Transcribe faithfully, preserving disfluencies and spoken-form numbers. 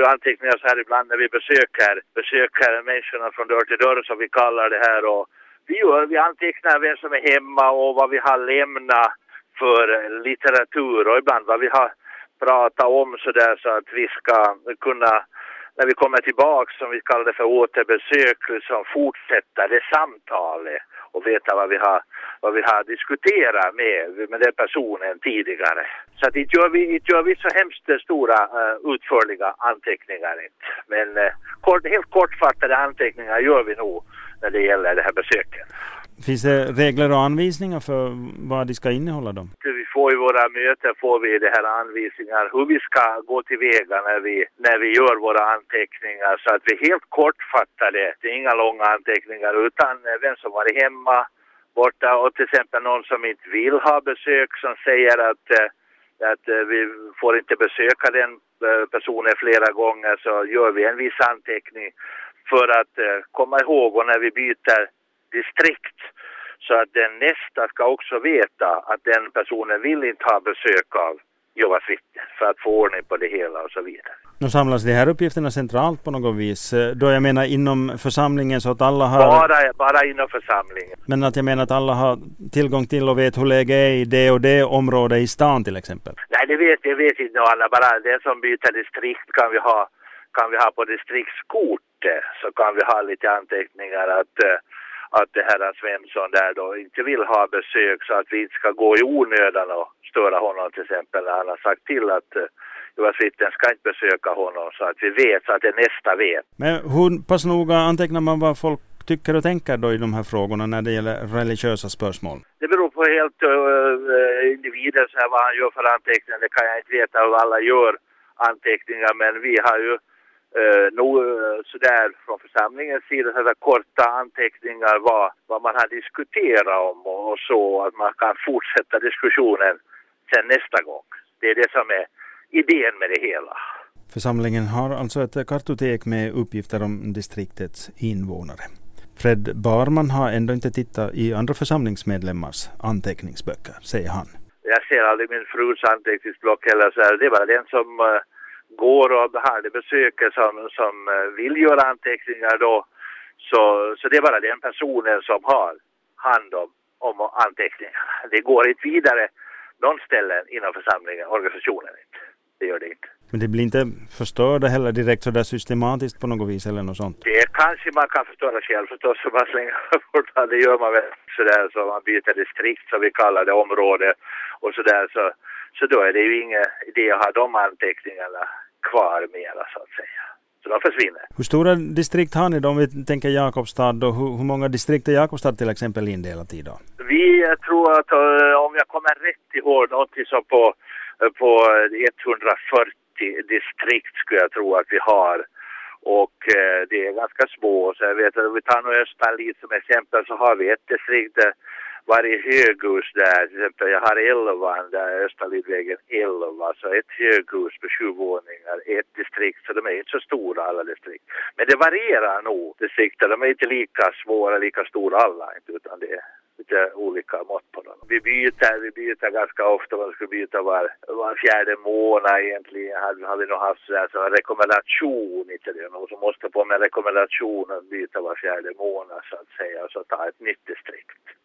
ju anteckningar så här ibland när vi besöker, besöker människorna från dörr till dörr som vi kallar det här. Och vi, gör, vi antecknar vem som är hemma och vad vi har lämnat för litteratur och ibland vad vi har pratat om så där så att vi ska kunna, när vi kommer tillbaka som vi kallar det för återbesök, som fortsätta det samtalet och veta vad vi har, vad vi har diskuterat med, med den personen tidigare. Så att inte gör vi, inte gör vi så hemskt stora uh, utförliga anteckningar. Men uh, kort, helt kortfattade anteckningar gör vi nog när det gäller det här besöket. Finns det regler och anvisningar för vad de ska innehålla dem? Vi får i våra möten får vi det här anvisningar hur vi ska gå tillväga när vi, när vi gör våra anteckningar så att vi helt kortfattade, det är inga långa anteckningar utan vem som varit hemma borta och till exempel någon som inte vill ha besök som säger att, att vi får inte besöka den personen flera gånger så gör vi en viss anteckning för att komma ihåg och när vi byter distrikt så att den nästa ska också veta att den personen vill inte ha besök av Jehovas vittnen för att få ordning på det hela och så vidare. Nu samlas de här uppgifterna centralt på något vis. Då jag menar inom församlingen så att alla har... Bara, bara inom församlingen. Men att jag menar att alla har tillgång till och vet hur läget är i det och det område i stan till exempel. Nej, det vet, det vet inte alla. Bara den som byter distrikt kan vi ha, kan vi ha på distriktskortet så kan vi ha lite anteckningar att... att det här Svensson där då inte vill ha besök så att vi inte ska gå i onödan och störa honom till exempel. Han har sagt till att uh, Jehovas vittnen ska inte besöka honom så att vi vet, så att det nästa vet. Men hur pass noga antecknar man vad folk tycker och tänker då i de här frågorna när det gäller religiösa spörsmål? Det beror på helt uh, individen så här, vad han gör för anteckningar. Det kan jag inte veta hur alla gör anteckningar men vi har ju Uh, nog uh, sådär från församlingens sida sådär korta anteckningar vad, vad man har diskuterat om och, och så att man kan fortsätta diskussionen sen nästa gång. Det är det som är idén med det hela. Församlingen har alltså ett kartotek med uppgifter om distriktets invånare. Fred Barman har ändå inte tittat i andra församlingsmedlemmars anteckningsböcker, säger han. Jag ser aldrig min frus anteckningsblock eller så här. Det var den som uh, går och har det besöker som, som vill göra anteckningar då. Så, så det är bara den personen som har hand om, om anteckningar. Det går inte vidare någon ställen inom församlingen, organisationen inte. Det gör det inte. Men det blir inte förstörda heller direkt sådär systematiskt på något vis eller något sånt? Det kanske man kan förstöra själv förstås så man slänger bort. Det gör man väl sådär så man byter distrikt så vi kallar det område och sådär så. Så då är det ju ingen idé att ha de anteckningarna kvar mera så att säga. Så de försvinner. Hur stora distrikt har ni då om vi tänker Jakobstad och hur, hur många distrikt är Jakobstad till exempel indelat i då? Vi tror att om jag kommer rätt ihåg någonting så på, på etthundrafyrtio distrikt skulle jag tro att vi har. Och eh, det är ganska små. Så jag vet att om vi tar nog Östanlid som exempel så har vi ett distrikt där varje höghus där, till exempel jag har elva där Östanlidvägen elva, så ett höghus på sju våningar, ett distrikt, så de är inte så stora alla distrikt. Men det varierar nog distrikter, de är inte lika svåra, lika stora alla, utan det är lite olika mått på dem. Vi byter, vi byter ganska ofta, man skulle byta var, var fjärde månad egentligen, har, har vi nog haft så, här, så rekommendation, inte det, någon som måste på med rekommendation att byta var fjärde månad så att säga, och så ta ett nytt distrikt.